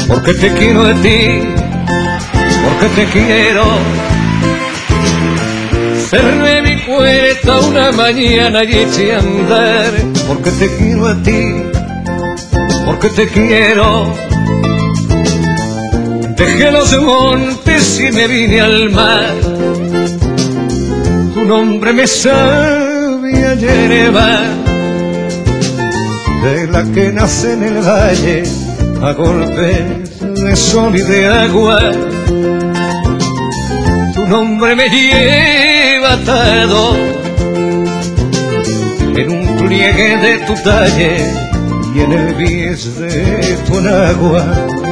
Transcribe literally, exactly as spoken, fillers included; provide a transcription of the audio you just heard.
porque te quiero a ti, porque te quiero. Cerré mi puerta una mañana y eché a andar, porque te quiero a ti, porque te quiero. Dejé los montes y me vine al mar, tu nombre me sabe a hierba, de la que nace en el valle a golpes de sol y de agua. Tu nombre me lleva atado en un pliegue de tu talle y en el bies de tu enagua.